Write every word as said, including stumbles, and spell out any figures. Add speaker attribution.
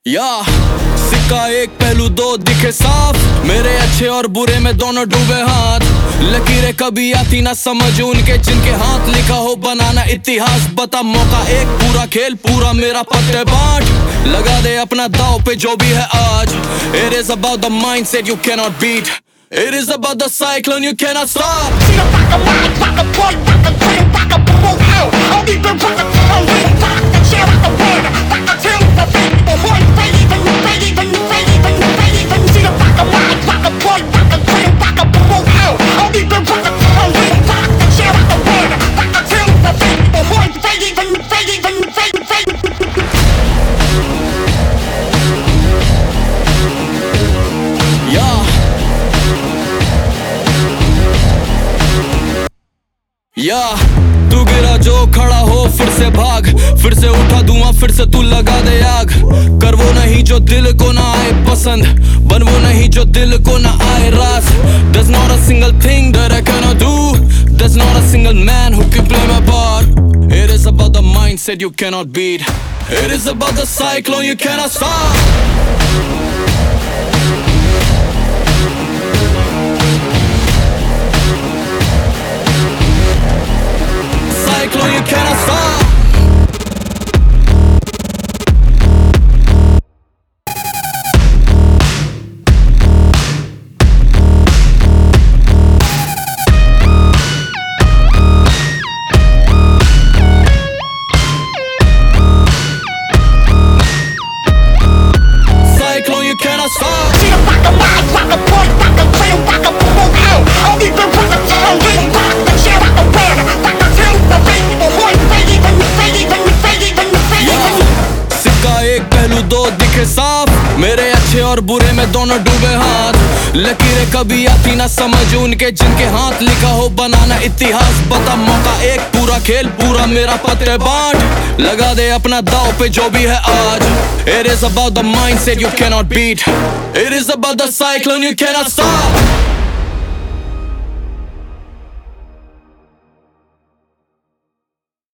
Speaker 1: या सिक्का एक पहलू दो दिखे साफ, मेरे अच्छे और बुरे में दोनों डूबे हाथ। लकीरें कभी आती ना समझ उनके जिनके हाथ लिखा हो बनाना इतिहास। बता मौका एक पूरा खेल पूरा मेरा पत्ते बांट, लगा दे अपना दाव पे जो भी है आज। It is about the mindset you cannot beat, it is about the cyclone you cannot stop.
Speaker 2: See the rock a mind, rock a boy, rock a dream, rock a boom out. Only the rock a tongue, lead rock the chair, rock a word, rock a till, the beat, the one, they even, they even, they even, they even. See the rock a mind, rock a boy, rock a dream, rock a boom out. Only the rock a tongue, lead rock the chair, rock a word, rock a till, the beat, the one, they even, they even, they they.
Speaker 1: Yeah. या तू गिरा जो खड़ा हो फिर से भाग, फिर से उठा धुआं फिर से तू लगा दे आग। कर वो नहीं जो दिल को ना आए पसंद, बन वो नहीं जो दिल को ना आए रास। There's not a single thing that I cannot do, there's not a single man who can play my part. It is about the mindset you cannot beat, it is about the cyclone you cannot stop. Cyclone you cannot stop. Cyclone you cannot stop.
Speaker 2: See the rock a mind, rock a boy, rock a dream, rock a boom out. Only the rock a tongue, lead rock the chair, rock a word, rock a till, the beat, the one, they even, they even, they even, they even.
Speaker 1: सिक्का एक पहलू दो दिखे साफ, मेरे अच्छे और बुरे में दोनों डूबे हाथ। लकीरें कभी आती ना समझ उनके जिनके हाथ लिखा हो बनाना इतिहास। बता मौका एक पूरा खेल पूरा मेरा पत्ते बांट, लगा दे अपना दाव पे जो भी है आज। It is about the mindset you cannot beat, it is about the cyclone you cannot stop.